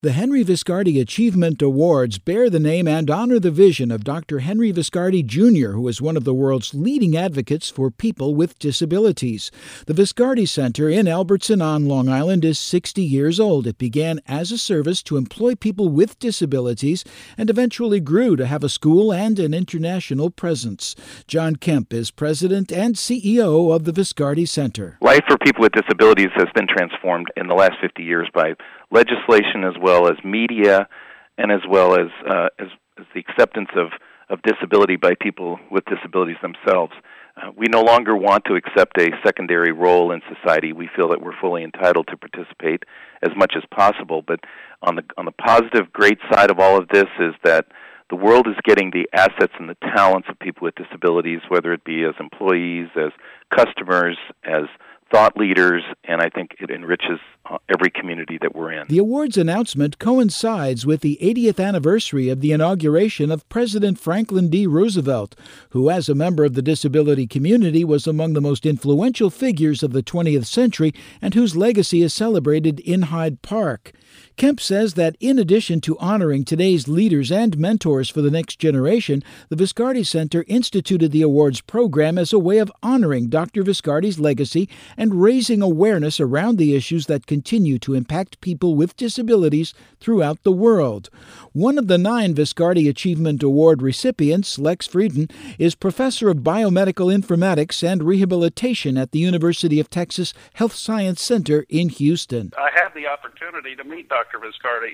The Henry Viscardi Achievement Awards bear the name and honor the vision of Dr. Henry Viscardi Jr., who is one of the world's leading advocates for people with disabilities. The Viscardi Center in Albertson on Long Island is 60 years old. It began as a service to employ people with disabilities and eventually grew to have a school and an international presence. John Kemp is president and CEO of the Viscardi Center. Life for people with disabilities has been transformed in the last 50 years by legislation as well as media and as well as the acceptance of disability by people with disabilities themselves. We no longer want to accept a secondary role in society. We feel that we're fully entitled to participate as much as possible. But on the positive, great side of all of this is that the world is getting the assets and the talents of people with disabilities, whether it be as employees, as customers, as thought leaders, and I think it enriches every community that we're in. The awards announcement coincides with the 80th anniversary of the inauguration of President Franklin D. Roosevelt, who as a member of the disability community was among the most influential figures of the 20th century and whose legacy is celebrated in Hyde Park. Kemp says that in addition to honoring today's leaders and mentors for the next generation, the Viscardi Center instituted the awards program as a way of honoring Dr. Viscardi's legacy and raising awareness around the issues that continue to impact people with disabilities throughout the world. One of the 9 Viscardi Achievement Award recipients, Lex Frieden, is professor of biomedical informatics and rehabilitation at the University of Texas Health Science Center in Houston. I had the opportunity to meet Dr. Viscardi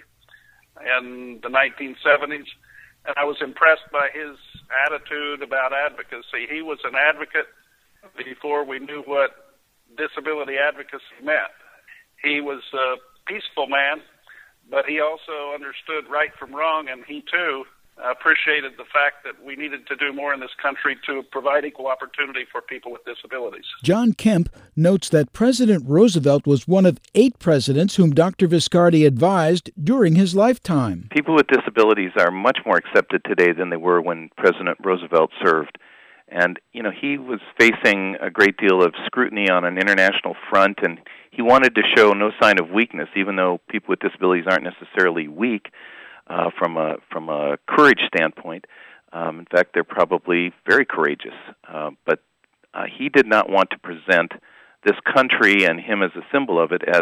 in the 1970s, and I was impressed by his attitude about advocacy. He was an advocate before we knew what disability advocacy meant. He was a peaceful man, but he also understood right from wrong, and he too appreciated the fact that we needed to do more in this country to provide equal opportunity for people with disabilities. John Kemp notes that President Roosevelt was one of 8 presidents whom Dr. Viscardi advised during his lifetime. People with disabilities are much more accepted today than they were when President Roosevelt served. And, he was facing a great deal of scrutiny on an international front, and he wanted to show no sign of weakness, even though people with disabilities aren't necessarily weak from a courage standpoint. In fact, they're probably very courageous. But he did not want to present this country and him as a symbol of it as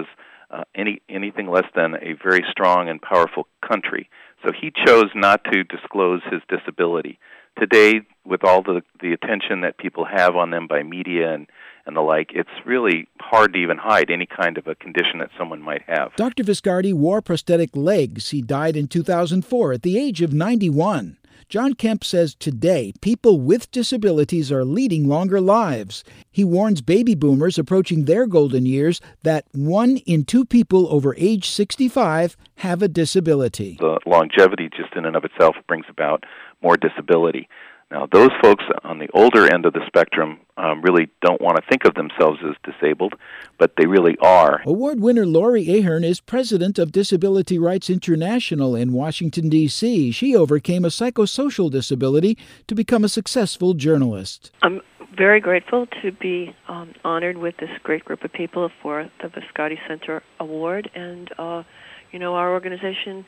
anything less than a very strong and powerful country. So he chose not to disclose his disability. Today, with all the attention that people have on them by media and the like, it's really hard to even hide any kind of a condition that someone might have. Dr. Viscardi wore prosthetic legs. He died in 2004 at the age of 91. John Kemp says today people with disabilities are leading longer lives. He warns baby boomers approaching their golden years that 1 in 2 people over age 65 have a disability. The longevity just in and of itself brings about more disability. Now, those folks on the older end of the spectrum really don't want to think of themselves as disabled, but they really are. Award winner Lori Ahern is president of Disability Rights International in Washington, D.C. She overcame a psychosocial disability to become a successful journalist. I'm very grateful to be honored with this great group of people for the Viscardi Center Award. And, our organization,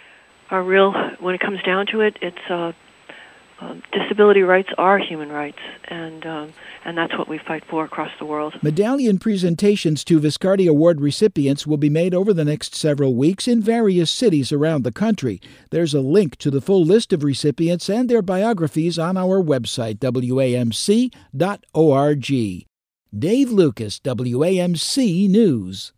when it comes down to it, it's disability rights are human rights, and that's what we fight for across the world. Medallion presentations to Viscardi Award recipients will be made over the next several weeks in various cities around the country. There's a link to the full list of recipients and their biographies on our website, WAMC.org. Dave Lucas, WAMC News.